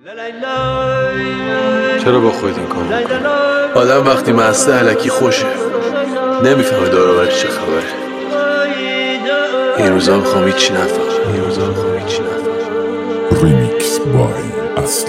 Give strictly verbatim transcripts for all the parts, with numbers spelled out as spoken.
چرا با خودت این کار میکنی؟ آدم وقتی مسته علکی خوشه نمیفهمه دور و برش چه خبره. این روزا میخوام هیچی نفهم این روزا میخوام هیچی نفهم ریمیکس بای اصل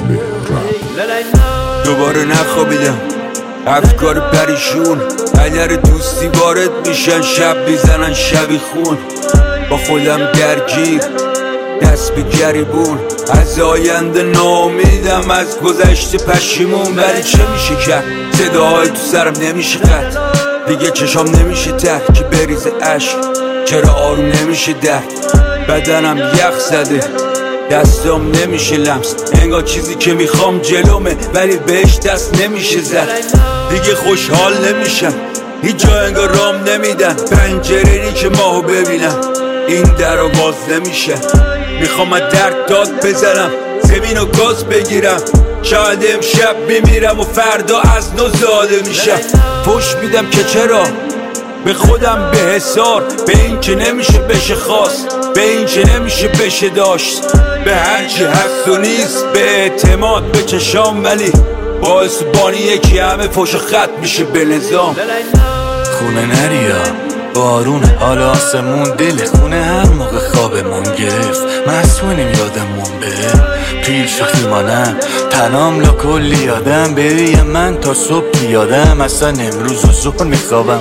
رپ. دوباره نخوابیدم، افکار پریشون، اگر دوستی وارد میشن شب میزنن شبی خون. با خودم درگیر، دست به گریبون، از آینده ناامیدم، از گذشته پشیمون. ولی چه میشه کرد؟ صداهای تو سرم نمیشه قطع، دیگه چشام نمیشه تر که بریزه عشق. چرا آروم نمیشه درد؟ بدنم یخ زده، دستم نمیشه لمس، انگار چیزی که میخوام جلومه ولی بهش دست نمیشه زد. دیگه خوشحال نمیشم، هیچ جا انگار رام نمیدن، پنجره‌ای که ماهو ببینم این در رو باز نمیشه. میخوام از درد داد بزنم، زمین و گاز بگیرم، شاید امشب بمیرم و فردا از نو زاده میشم. پشت میدم که چرا به خودم به حسار، به این که نمیشه بشه خواست، به این که نمیشه بشه داشت، به هرچی هست و نیست، به اعتماد به چشام. ولی باعث بانی یکی همه پشت خط میشه به نظام. خونه نریا بارون حال آسمون، دل خونه هر موقع خوابمون گرفت، مسئولیم یادمون به پیل شخی مانم، تنام لا کلی یادم، ببین من تا صبح یادم، اصلا امروز و ظهر میخوابم.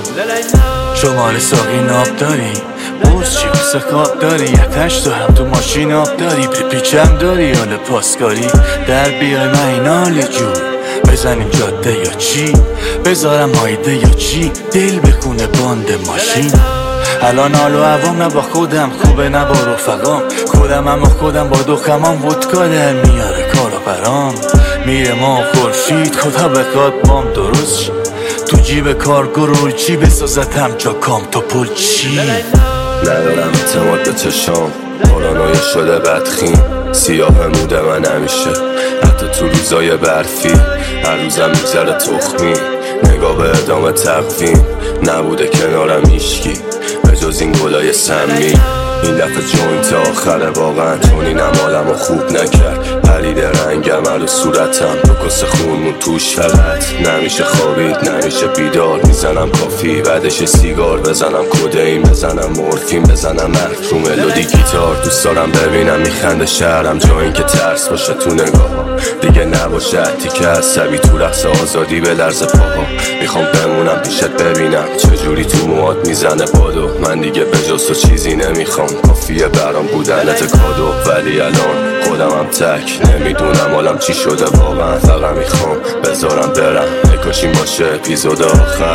شمال ساقی ناب داری، بوز چی بسه خواب داری، یکش تو هم تو ماشین آب داری، پیچم داری حال پاسکاری، در بیای من این حال جون، بزنیم جاده یا چی، بذارم هایده یا چی، دل بخونه باند ماشین. الان حال و عوام نه با خودم خوبه نه با رفقام، خودم اما خودم با دخمام ودکا در میاره کارا برام، میره ما خورشید خدا بخواد بام درست شد، تو جیب کارگو رو چی بسازد همجا کام تا پل چی. ندارم اعتماد به چشام، پارانویا شده بدخیم، سیاه موده من همیشه، حتی تو روزای برفی، هر روزم میگذره تخمی، نگاه به ادامه تقویم، نبوده کنارم هیشکی به جز این گلای سمی. این دفعه جوینت آخره واقعا، چون این عمالم رو خوب نکرد، پرید رنگم هر صورتم، دو کس خونمون توش فقط، نمیشه خوابید نمیشه بیدار، میزنم کافی بعدش سیگار، بزنم کدین بزنم مورفین، بزنم مرد رو ملودی گیتار. دوست دارم ببینم میخنده شهرم، جا این که ترس باشه تو نگاه، دیگه نباشه تیکه عصبی تو رقص آزادی به لرز پاها. میخوام بمونم پیشت ببینم چجوری تو موات میزنه بادو، من دیگه به جز تو چیزی نمیخوام، کافیه برام بودنت کادو. ولی الان خودمم تک نمیدونم حالم چی شده واقعا، فقط میخوام بذارم برم، کاشیم باشه اپیزود آخر،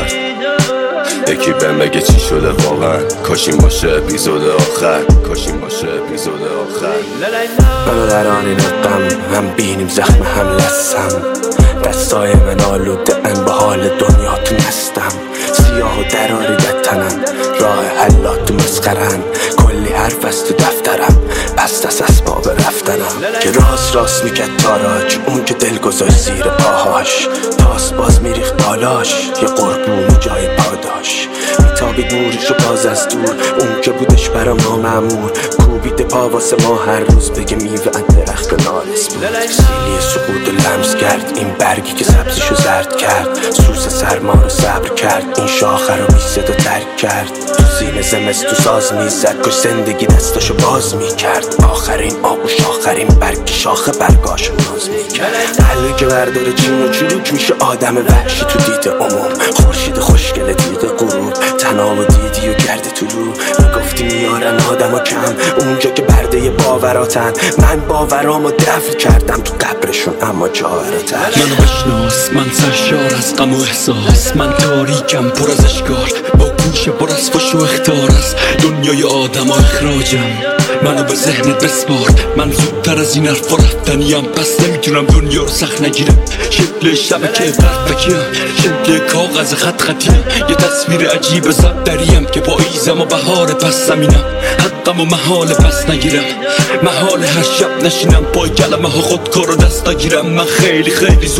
یکی بهم بگه چی شده واقعا، کاشیم باشه اپیزود آخر، کاشیم باشه اپیزود آخر. منو در آن این غم هم بینیم زخم هم لسم، دستای من آلوده ان به حال دنیا تو نستم، سیاه و دراریدت تنم، راه حلات مسخرن، کلی حرف از تو دفترم، پس دست اسباب رفتنم، که راست راست میکرد تاراج، اون که دل گذاشت زیر پاهاش، تاس باز میریخت بالاش، یه قربون جای پاداش، میتابید نورش و باز از دور، اون که بودش برام نامعمور، کوبیده پا واسه ما هر روز بگه میوه درخت نارس بود، سیلی سقوط لمس کرد، این برگی که سبزشو زرد کرد، سوز سرما رو صبر کرد، این شاخه رو بی صدا ترک کرد، تو سینه زمستو ساز میزد، کاش زندگی دستاشو باز میکرد، آخرین آغوش آخرین برگ شاخه برگاشو ناز میکرد، قلبی که برداره چین و چروک میشه آدم وحشی تو دید عموم، خورشید خوشگل تیغ غروب، تناب و دیدی و گرد تو رو، میگفتی میارن آدم و کم، اونجا که برده باوراتن، من باورامو دفن کردم تو قبرشون اما جاوراتن. منو بشناس، من سرشار از غم و احساس، من تاریکم پر از اشکار، با گوش پر از فش و اخطار، از دنیای آدم و اخراجم، منو به ذهنت بسپار، من زودتر از این حرفا رفتنیم، پس نمیتونم دنیا رو سخت نگیرم، شکل شبکه برفکیم، شکل کاغذ خط خطیم، یه تصویر عجیب زد دریم، که پاییزم و بهار پس زمینم، حقم و محال پس نگیرم، محال هر شب نشینم پای کلمه ها خودکار و دست نگیرم، من خیلی خیلی زود رفتم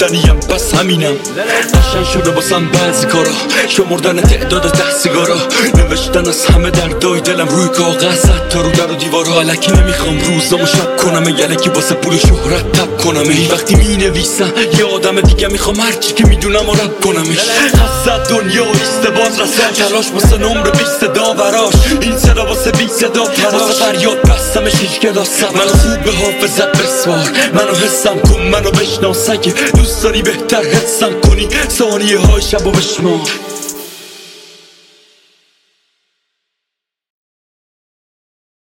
رفتنیم پس همینم. قشنگ شده باسم بعضی کارا، شمردن تعداد ته سیگارا، نوشتن از همه دردای دلم روی کاغذ، حتی رو در و دیوارا. الکی نمیخوام روزامو شب کنم، یلکی واسه پول و شهرت تب کنم. وقتی می نویسم یه آدم دیگه میخوام هرچی که میدونم و رب کنمش. حسد دنیا ایسته باز رساش، تلاش واسه نمره بیسته داوراش. این صدا واسه بی صدا تراش، واسه فریاد بستمش هیچ که داستم. منو خوب به حافظت بسوار، منو حسم کن، منو بشناس. اگه دوست داری بهتر حسم کنی، ثانیه های شب و بشمار.